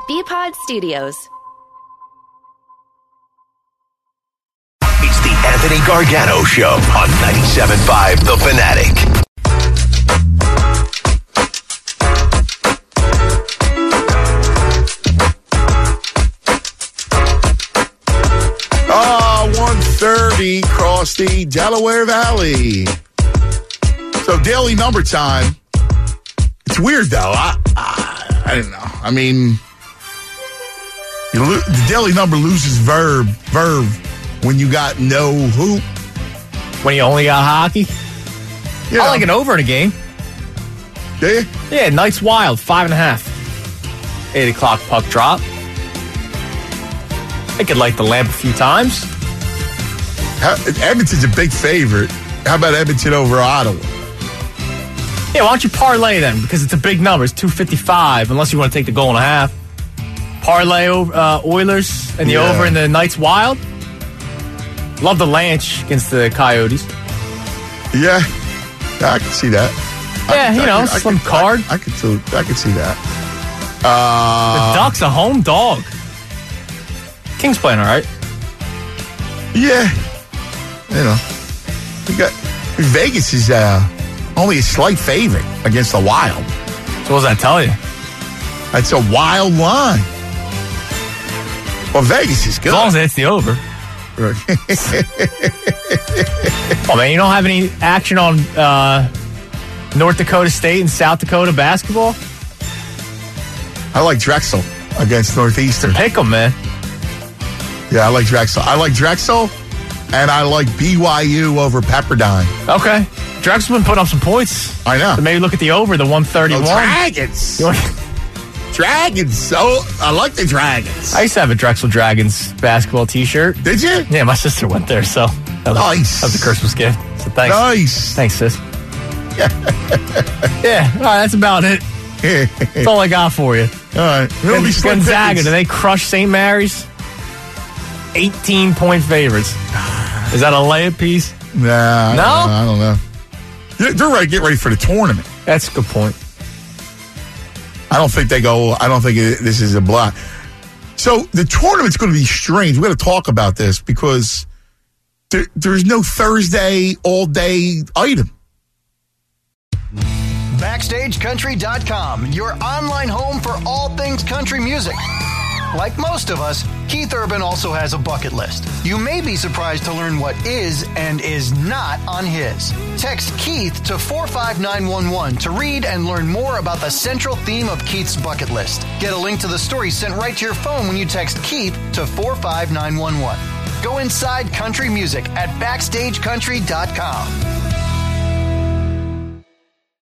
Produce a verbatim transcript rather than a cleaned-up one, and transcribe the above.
B-Pod Studios. It's the Anthony Gargano Show on ninety-seven point five The Fanatic. Ah, one thirty across the Delaware Valley. So daily number time. It's weird though. I I, I don't know. I mean, you lo- the daily number loses verb verb when you got no hoop. When you only got hockey? You know. I like an over in a game. Do you? Yeah, Knights Wild, five and a half. Eight o'clock puck drop. I could light the lamp a few times. How, Edmonton's a big favorite. How about Edmonton over Ottawa? Yeah, why don't you parlay them? Because it's a big number. It's two fifty-five, unless you want to take the goal and a half. Parlay uh, Oilers and the Yeah. over in the Knights Wild. Love the Lanch against the Coyotes. Yeah, yeah I can see that. Yeah, I, you I, know, I, slim I, card. I, I could see. I could see that. Uh, The Ducks a home dog. Kings playing all right. Yeah, you know, we got Vegas is uh, only a slight favorite against the Wild. So what does that tell you? That's a wild line. Well, Vegas is good. As long as it's the over. Oh man, you don't have any action on uh, North Dakota State and South Dakota basketball? I like Drexel against Northeastern. Pick them, man. Yeah, I like Drexel. I like Drexel, and I like B Y U over Pepperdine. Okay. Drexel's been putting up some points. I know. So maybe look at the over, the one thirty-one. Oh, Dragons. You want- Dragons. So I like the Dragons. I used to have a Drexel Dragons basketball T-shirt. Did you? Yeah, my sister went there, so that was, Nice. that was a Christmas gift. So thanks. Nice. Thanks, sis. Yeah, all right, that's about it. That's all I got for you. All right. It'll be Slim Gonzaga, Pickens. do they crush Saint Mary's? eighteen-point favorites. Is that a layup piece? Nah. I No? don't know. I don't know. They're- They're ready to get ready for the tournament. That's a good point. I don't think they go, I don't think it, this is a block. So the tournament's going to be strange. We're going to talk about this because there, there's no Thursday all-day item. Backstage Country dot com, your online home for all things country music. Like most of us, Keith Urban also has a bucket list. You may be surprised to learn what is and is not on his. Text Keith to four five nine one one to read and learn more about the central theme of Keith's bucket list. Get a link to the story sent right to your phone when you text Keith to four five nine one one. Go inside country music at Backstage Country dot com.